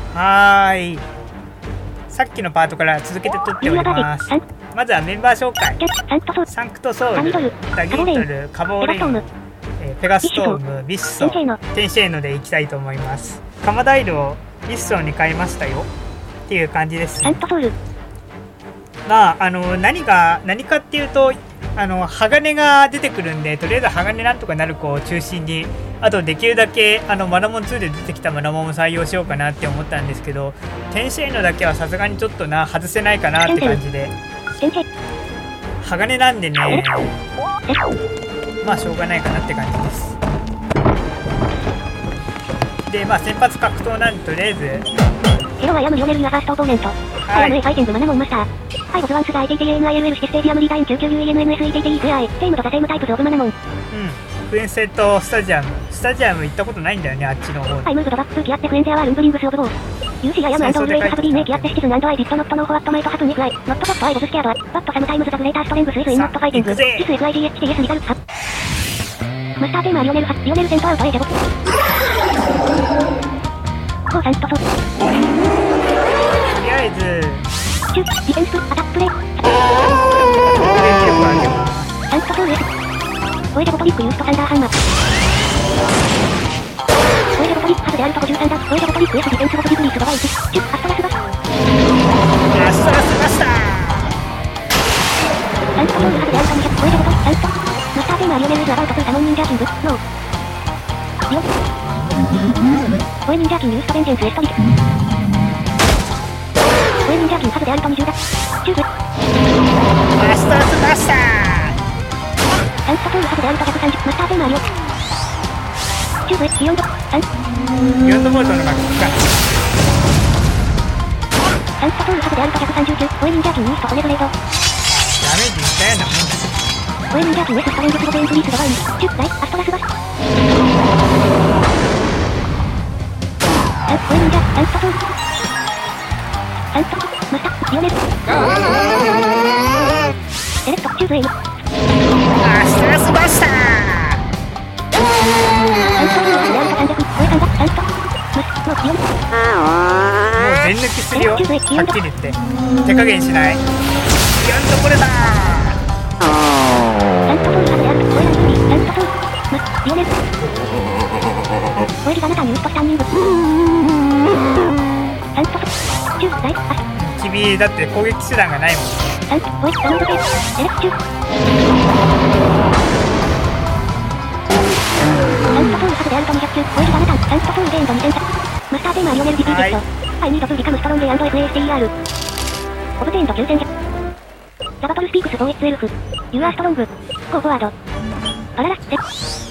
はーい。さっきのパートから続けて撮っております。まずはメンバー紹介。サンクトソウル、ダギートル、カボーレイン、ペガストーム、ビッソ、テンシェーノでいきたいと思います。カマダイルをビッソに変えましたよっていう感じです、ね。まあ何かっていうと鋼が出てくるんで、とりあえず鋼なんとかなる子を中心に、あとできるだけマナモン2で出てきたマナモンも採用しようかなって思ったんですけど、テンシェーノだけはさすがにちょっと外せないかなって感じで、鋼なんでね、まあしょうがないかなって感じです。でまあ先発格闘なんで、とりあえずヘロはヤムリオネルユアファーストオポーネント。アヤム A ファイティングマナモンマスター。ハイボズワンスザ ITTANILL シテステーディアムリーダイン QQUENNSETTEZI テイムとザセームタイプズオブマナモン。 クエンセットスタジアム行ったことないんだよね、あっちの方に。 ハイムーブドバック2キアってフエンゼアはルンブリングスオブボー。UC アヤムアンドオールエイトハブリーメイキアってシチズンアイディットノットノーフォワットマイトハプニフライ。ノットバットアイボズスキャードバットサムタイムズザグレーターストレングスイズインノットファイティング。シス FIGHTS リザルツハ。マスターテーマリオネルセントアウトエジェボ。コーサントソ。 とりあえずディフェンスアタックプレイ。サントソウル S。ホエデボトリックユーストサンダーハンマー。ホエデボトリックハズであると53だ。ホエデボトリック S ディフェンスボトリグリースドバイ1。アストラスバス。 マスターサントソウルハズであると200。ホエデボトリックサント。マスターテーマリオネルズアバウト2サモンニンジャーキング。ノー。リオ。ホエニンジャーキンユーストベンジェンスエストリス。ホエニンジャーキンハズであると20だ。チューブ。 マスターサントソウルハズであると130。マスターテーマリオ。チューブビヨンド。 ビヨンドボルトのが効くか。 サントソウルハズであると139。ホエニンジャーキンユーストホネブレード。 ダメージいったようなもんだ。 ホエニンジャーキンエスストレングスボベンフリースドバイン。チューブライアストラスバス。ホエニンジャサントソウル。サントマスターリオネル。セレクトチューブエイム。 ストラスバスター。 サントソウルハズであると300。ホエサンダサントマスノーリオネル。 もう全抜きするよ、はっきり言って。手加減しない。ビヨンドボルター。 サントソウルハズであるとホエランフリー。サントソウルマスリオネル。ホエリガナタンユーストスタンニング。サントソチューライアス。 君だって攻撃手段がないもん。 サントホエダウンドペースセレクチュー。サントソウルハズであると200級。ホエリガナタンサントソウルレーンド2000。マスターテーマリオネルディピーテッド。アイニードプービカムストロンゲー&FASTER。オブテインド9100。ザバトルスピークス 4H12。ユーアーストロング。ゴーフォワード。パララセ。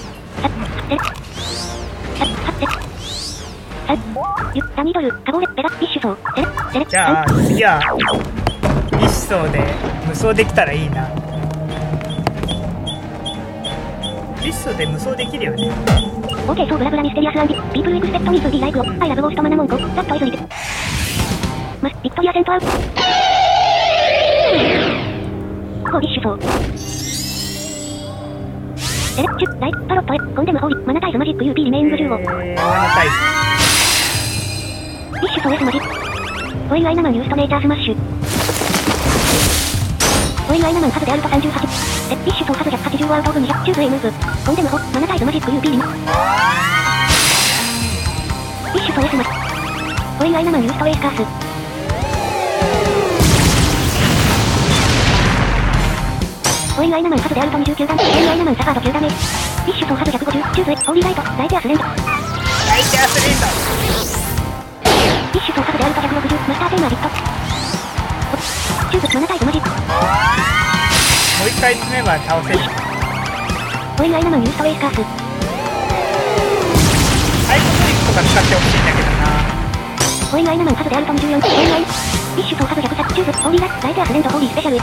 ダミードル、カボーレ、ペガ、ビッシュソー、セレ。 じゃあ次はビッソーで無双できたらいいな。ビッソーで無双できるよね。 オーケー、ソーブラブラミステリアスアンディ、ピープルエクスペクトミー 2D ライブを、アイラブゴーストマナモンコ、ザットイズリテ。マス、ビクトリアセントアウト。コービッシュソー。セレクチュ、ライト、パロットエ、コンデムホーリ、マナタイズマジック UP リメイング10を。 マナタイズ。 ビッシュソー S マジック。ホイールアイナマンユーストネイチャースマッシュ。ホイールアイナマンハズであると38。ビッシュソーハズ180アウトオブ200チューブ A ムーブ。コンデムホ、マナタイズマジック UP リメ。ビッシュソー S マジック。ホイールアイナマンユーストエースカース。ホイールアイナマンハズであると29ダメ。ホイールアイナマンサファード9ダメ。ビッシュソーハズ150。チューブ A、ホーリーライト、ライテアスレンド。 ライテアスレンド。 ビッシュソーハズであると160。マスターテーマビット。チューブ、マナタイズマジック。 もう一回詰めば倒せる。 ホイールアイナマンユーストエースカース。 サイコトリックとか使ってほしいんだけどな。 ホイールアイナマンハズであると24。ホイールアイビッシュソーハズ100。チューブ、ホーリーライテアスレンドホーリースペシャルエフェ。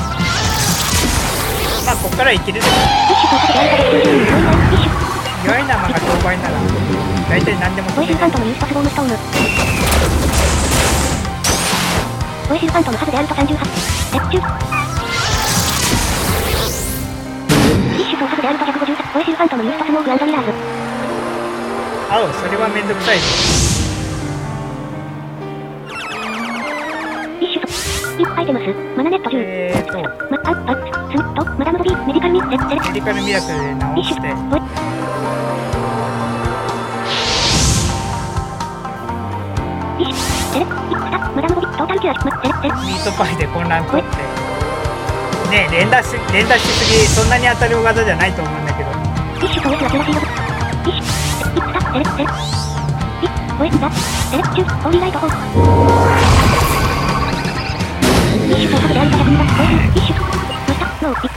まあこっからいけるでしょ。 ビッシュソーハズであると190。ホイールアイビッシュ。 弱い生が評判なら大体何でもホエシルファントのユーストスボームストーム。ホエシルファントのハズであると38。レッチュ。ビッシュソーハズであると153。ホエシルファントのユーストスモーグ&ミラーズ。 それはめんどくさいぞ。 アイテムス、マナネット10。マダムドビー、メディカルミラクルで直して。マダムドビー、トータルキュア、 ミートパイで混乱取って。ねえ、連打しすぎ、そんなに当たる技じゃないと思うんだけど。 イッシュとウェスラキュラシード。イッシュ、ウェスダ、セレクチュ、ホーリーライトホー。イッシュとハブであると100ミラ、イッシュ、マスタ、ノー、イッ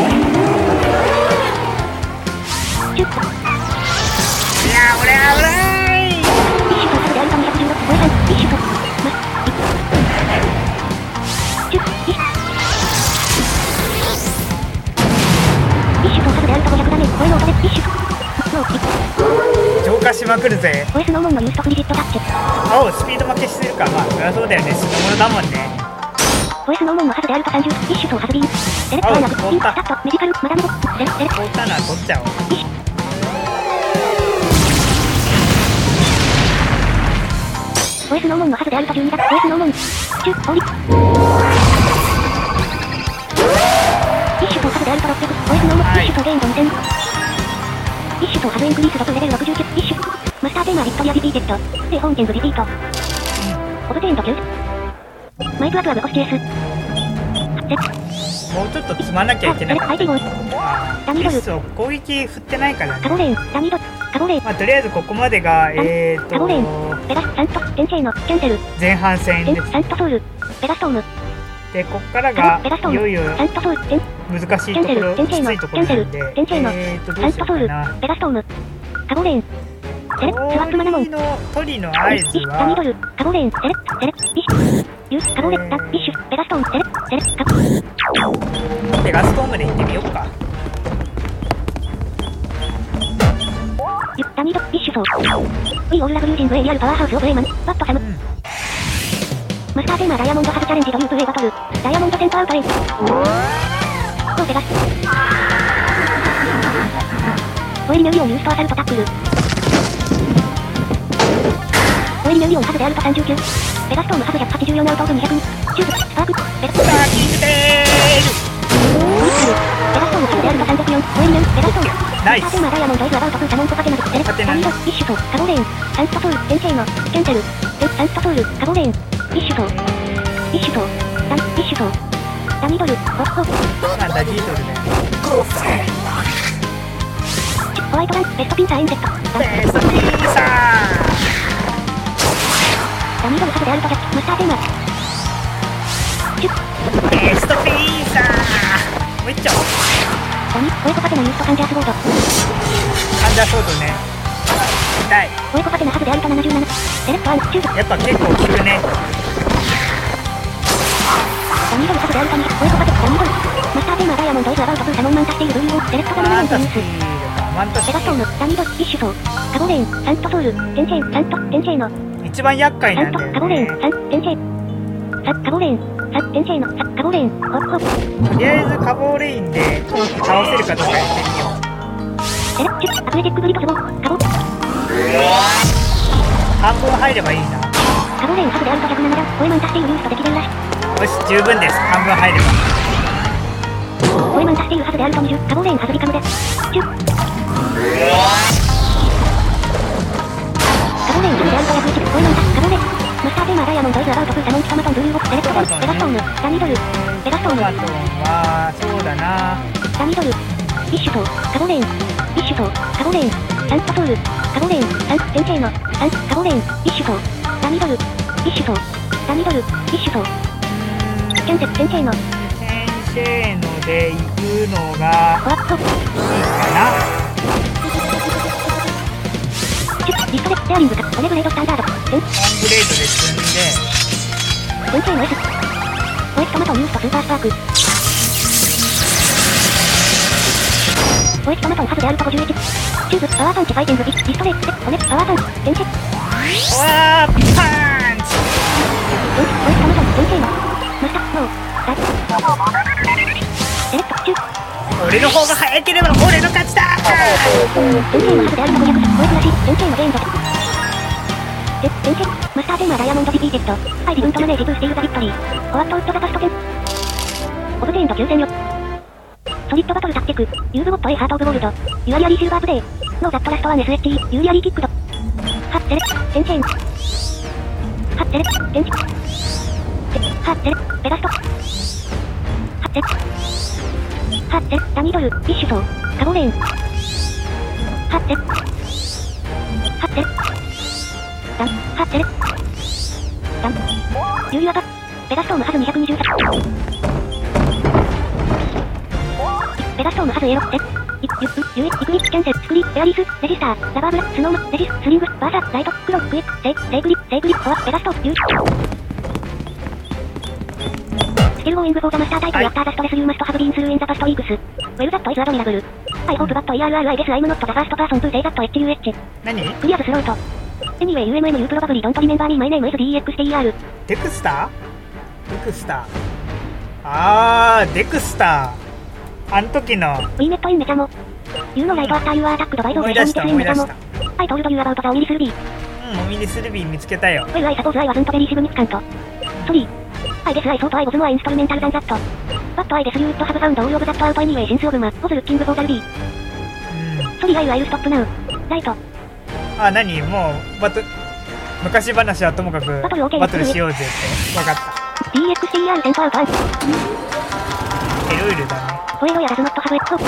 シュ。いやー、俺危ない。 イッシュとハブであると216、イッシュと、マス、イッシュ、イッシュとハブであると500ダメ、声の音で、イッシュ、ノー、イッ浄化しまくるぜ。 これスノーモンのユーストフリジットタッチ。 おう、スピード負けするか。まあそりゃそうだよね、スノモノだもんね。 これスノーモンのハズであると30、イッシュとハズビーン、セレクトアナグ、インスタット、メディカル、マダムボ、セレク通ったのは取っちゃおう。 イッシュ。これスノーモンのハズであると12だ、これスノーモン、チュ、ホーリ。イッシュとハズであると600、これスノーモン、イッシュとゲインド2000。イッシュとハズエンクリース6レベル69、イッシュ、マスターテーマービクトリアリピーテッド、でホーンティングリピート。オブテインド9。マイプアプアブホシチエス。 もうちょっと積まなきゃいけない。 相手ゴン。ダニドル。 攻撃振ってないからね。 カゴレーン、ダニドル、カゴレーン。 まあとりあえずここまでがカゴレーン、ペガス、サント、テンシェイの、キャンセル。 前半戦です。 サントソウル、ペガストーム。 で、こっからがいよいよサントソウル、 難しいところ、きついところなんで、 テンシェイの、サントソウル、ペガストーム。カゴレーン。セレスワップマナモン。 トリの合図はダニドル、カゴレーン、セレイッシュ、ユース、カゴレッタ、イッシュ、ペガストーン、セレカゴ。 ペガストームで行ってみようか。 ダニド、イッシュソー。ウィオールラブリュージングエリアルパワーハウスオブエイマン、ワットサム。マスターテーマダイヤモンドハブチャレンジドリュープウェイバトル。ダイヤモンドセントアウトレイン。ノーペガス。オエリミューリオンユーストアサルトタックル。オエリミューリオンハブであると39。ペガストームハブ184アウトオブ200。チューブ、スパーク、ペガストーム。 さあ、キングテール。 ペガストームハブであると304。オエリミュー、ペガストーム。 ナイス。 マスターテーマダイヤモンドイズアバウトプーサモンコパテナグ。セレク、ダニド、イッシュソー、カゴレーン。サントソウル、テンシェイの、キャンセル。サントソウル、カゴレーン。イッシュソー。イッシュソー。イッシュソー。ダニドル、ホッホ。 なんだ、ギートルね。 ホワイトラン、ベストピンサーインセット。 ベストピンサー。 ダニドルハブであると100、マスターテーマ。 ベストピンサー。もう一丁。 ダニ、オエコパテナユーストカンジャースボード。 カンジャーソードね。痛い。 オエコパテナハブであると77。セレクトアン、チューブ。 やっぱ結構効くね。 ダニドルハブであると200、オエコパテナ、ダニドル。マスターテーマダイヤモンドイズアバウトプーサモンマンタしているブルーを、セレクトダミネントユース。ペガストーム、ダニドル、イッシュソー。カゴレーン、サントソウル、テンシェイ、サント、テンシェイの。 一番厄介なんだよね。 カゴレーン、サン、テンシェイ。カゴレーン、サン、テンシェイの、カゴレーン、ホッホ。 とりあえずカボーレインで倒せるかどうかやってみよう。 セレクチュ、アスレティックブリトスボー、カゴ。 半分入ればいいな。 カゴレーンハブであると107だ。ホエマンタしているユースと敵伝らし。 よし、十分です。半分入れば。 ホエマンタしているハズであると20。カゴレーンハズビカムです。チュッ。カゴレーンハズであると101。ホエマンタ、カゴレーン。マスターテーマダイヤモンドイズアバウトプーサモンキトマトンブルーボックセレクトダン、ペガストーム、ダニドル、ペガストーム。 トマトンは、そうだな。 ダニドル、イッシュソー、カゴレーン、イッシュソー、カゴレーン、サントソウル、カゴレーン、サン、テンシェイの、サン、カゴレーン、イッシュソー、ダニドル、イッシュソー、ダニドル、イッシュソー、キャンセル、テンシェイの、 テンシェーノで行くのがホワット、 いいかな。 リストで、ペアリングか、オネグレードスタンダード、 ワングレードで積んで、 テンシェイの S、ホエキトマトンユースとスーパースパーク、ホエキトマトンハズであると51、チューブ、パワーパンチファイティング、リストレイ、ホネ、パワーパンチ、テンシェイ、 わー、パンチ。 ホエキトマトン、テンシェイの、マスタ、ノー、ダイ、セレクト、チュー、 俺の方が早ければ俺の勝ちだ。 テンシェイのハズであると500、ホエキラシ、テンシェイのゲームだけ、 転生、マスターテーマダイヤモンド GP ジェット。自分とマネージブースティールザビクトリー。ホワットウッドザパスト10。オブゼーンド9000よ。ソリッドバトルタッテク。ユーズボット A ハートオブゴールド。ユアリアリーシルバープレイ。ノーザットラストワン SHT。ユーリアリーキックド。ハッセレ。転生。ハッセレ。転生。ハッセレ。ペガスト。ハッセレ。ハッセレ。ダニードル。ビッシュソー。カボレーン。ハッセレ。ハッセレ。ダン。ハッセレ。ダン。ユーリアパ。ペガストームハズ223。ペガストームハズエロテイクイキャンセルスクリエアリスレジスターラバーブラスノームレジススリングバーサライトクロクエセイクリフォアペガストユーステルゴーイングフォーザマスタータイトルアフターザストレスユーマストハブビーンスルーインザパストウィークスウェルザットイズアドミラブルアイホープバット ERRI デスアイムノットザファーストパーソンプーセイザット HUH 何クリアズスロートAnyway UMM you probably don't remember me my name is DEXTER デクスターデクスターあの時のウィーネットインメチャモYou know right after you are attacked by those 思い出した。 I told you about the オミリスルビーオミリスルビー見つけたよ。 Well I suppose I wasn't very significant Sorry I guess I thought I was more instrumental than that But I guess you would have found all of that out anyway since Ogma was looking for the Ruby Sorry I will stop now Right 何もう昔話はともかくバトルしようぜって分かった DXTR セントアウトアウトエロイルだねホエロやラズノットハブエット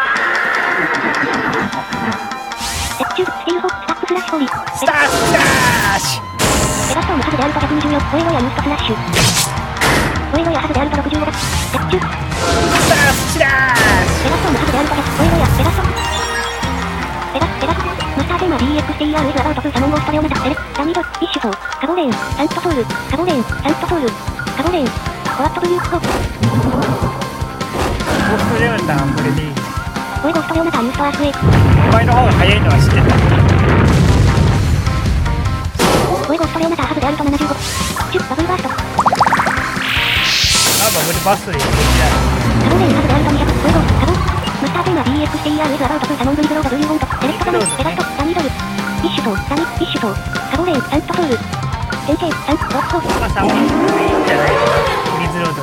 鉄柱スティールフォスタックスラッシュホリスタックスラッシュペガストームハズであると124ホエロやユーストスラッシュホエロやハズであると65鉄柱スタックスラッシュペガストームハズであると100ホエロやペガストマスターテーマ DXTR イズアバウトプーサモンゴーストレオメタセレダニードビッシュソーカボレーンサントソウルカボレーンサントソウルカボレーンホワットブルーホープゴーストレオナターこれでいいゴーストレオナターユーストアースウェイクお前の方が早いのは知ってたゴーストレオナターハズであると75チュッバブルバーストバブルバーストでいいカボレーンハズであると200ゴーカボマスターテーマ DXTR イズアバウトプーサモンブリグローバブルーボントセレクトダムペガストダニードルビッシュソーダニビッシュソーカボレーンサントソウル先生サントワッホーまあサモンブリじゃないフリーズロード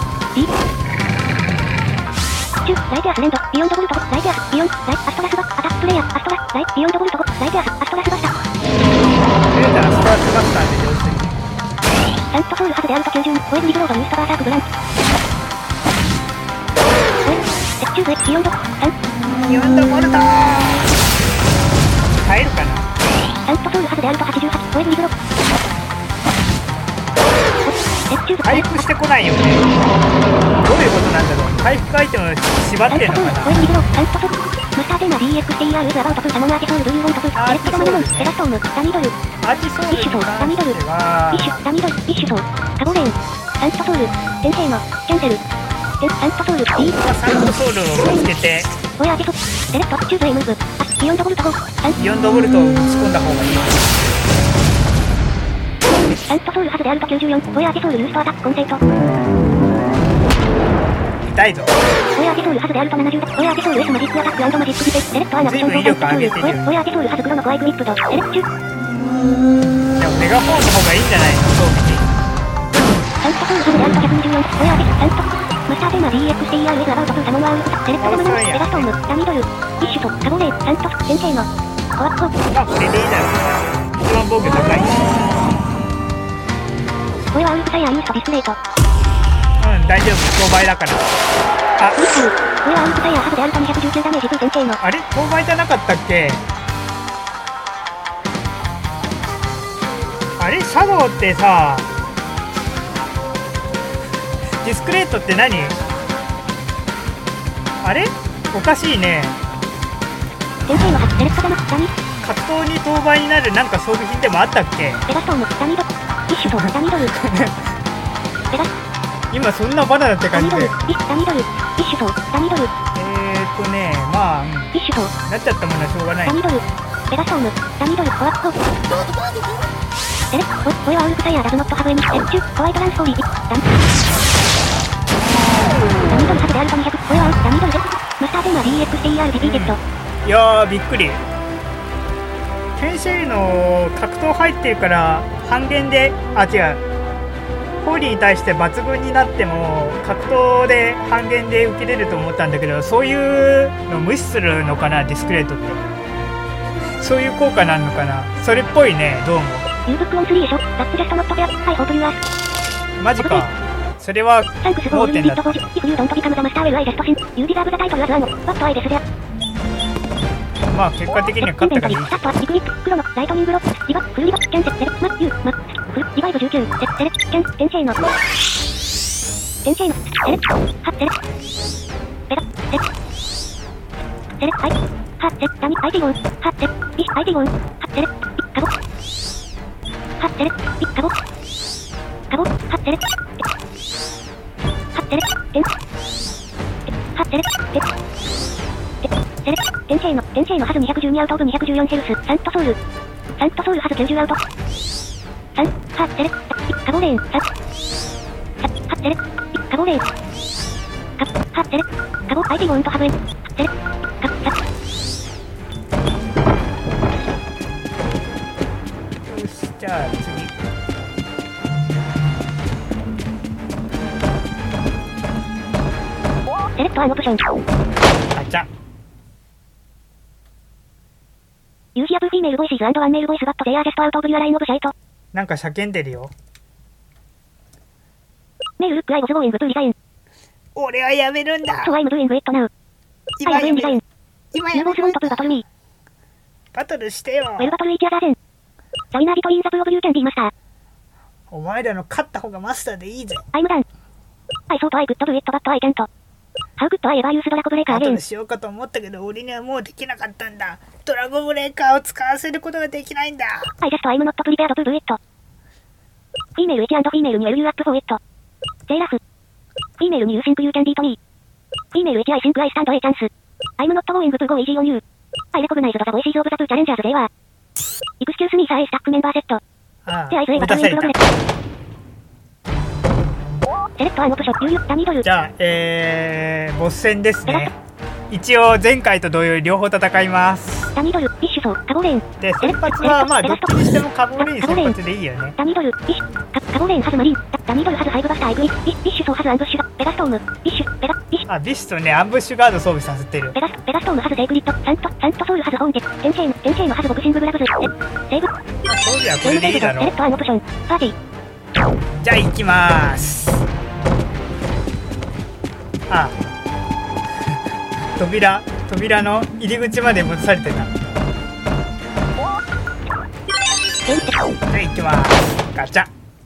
チュライテアスレンドビヨンドボルトライテアスビヨンライアストラスバアタックプレイヤーアストラライビヨンドボルトライテアスアストラスバスタレーダーストラスバスターで要するにサントソウルハズであると90ホエブリグロードユーストバーサークブラン鉄柱ビヨンドビヨンドボルト入るかなサントソウルハズであると88ホエブリグロード回復してこないよねどういうことなんだろう回復アイテム縛ってんのかなマスターテーマ DXTR ウズアバウトプーサモンアーティソウルブルーウォントプーセレクトダマノモンペガストームダニードルアーティソウルビッシュソーダニードルビッシュダニードルビッシュソーカボレーンサントソウル先生のキャンセルサントソウルサントソウルを見つけてホエアーティソセレクトチューズエムーブビヨンドボルトゴービヨンドボルトを打ち込んだ方がいいサントソウルハズであると94ホエアーティソウルユーストアタックコンセント痛いぞホエアーティソウルハズであると70ホエアーティソウル S マジックアタック&マジックディフェンスセレクトアナクション随分威力上げてるホエアーティソウルハズ黒のコアイクリップドセレクチュでもメガフォーの方がいいんじゃないの装備にサントソウルハズであると124ホエアーティサントマスターテーマ DXTR ウェズアバウトプーサモンワーウルセレクトダマノンペガストームダニードルビッシュソカボレーサント先生のコアッコまあこれでいいだろう一番防御高いこれはウルフサイアーユーストディスプレイト大丈夫5倍だからあこれはウルフサイアーハズであると219ダメージプー先生のあれ5倍じゃなかったっけあれシャドウってさディスクレートって何あれおかしいね先生の初セレクトダマダニ格闘に当倍になるなんか装備品でもあったっけペガストームダニドビッシュソーダニドルペガス今そんなバナナって感じでダニドルビッシュソーダニドルまあ、 ビッシュソーなっちゃったものはしょうがないダニドルペガストームダニドルコアッコセレクトこれはウルフサイアーダズノットハブエミセッチュホワイトランストーリーダニドルハズであると200これはダニドルでマスターテーマ DXTR ディピーテッドいやーびっくり天使の格闘入ってるから半減で、あ、違う。ホーリーに対して抜群になっても格闘で半減で受けれると思ったんだけど、そういうの無視するのかな、ディスクレートって。そういう効果なのかな。それっぽいね、どうも。マジか。それは盲点だった。まあ結果的には勝ったからいい。 天性のハズ212アウトオブ214ヘルス、サントソウルハズ90アウト。3、ハッテレ、カボレーン、ハッテレ、カボレーン、ハッテレ、カボ、IT ゴンとハブエン、ハッテレ、 よし、じゃあ次。 セレクトアンオプション。 あちゃ。 ユーヒアブフィメールボイシーズ&ワンメールボイスバットゼアジェストアウトオブリュアラインオブシャイト。 なんか叫んでるよ。 メールルックアイボスゴーイングトゥリザイン。 俺はやめるんだ。 So I'm doing it now. 今やめる。今やめる。 ユーボスゴントプバトルミー。 バトルしてよ。 ウェルバトルイチアザーゼン。ジョイナビトインザプロブユーキャンディマスター。 お前らの勝った方がマスターでいいぜ。 I'm done. I thought I could do it but I can't. How could I ever use ドラゴブレーカーバト again? ルしようかと思ったけど、俺にはもうできなかったんだ。ドラゴンブレーカーを使わせることができないんだ。 I just I'm not prepared to do it. Female 1 and female に will you up for it? J ラフ。Female に you think you can beat me? Female 1 I think I stand a chance. I'm not going to go easy on you. I recognize the voices of the two challengers they were. Excuse me sir, stack member set. ああ、 で、I say 打たされた。 セレクトアンオプション、ユーダミドル。 じゃあ、ボス戦ですね。一応前回と同様に両方戦います。 ダミドル、ビッシュソー、カボレーン。 で、先発はまあどっちにしてもカボレーン先発でいいよね。 ダミドル、ビッシュ、カボレーンハズマリン。ダミドルハズファイブバスターエグイ。ビッシュソーハズアンブッシュ、ペガストーム、ビッシュ、ビッシュ。 あ、ビッシュとね、アンブッシュガード装備させてる。 ペガストームハズセイクリット、サントソウルハズホーンジェ、天性のハズボクシンググラブズ、セーブ。 装備はこれでいいだろう。 セレクトアンオプション、パーティー。じゃあ行きまーす。あ、扉の入り口まで戻されてた。はい、行きます。ガチャ。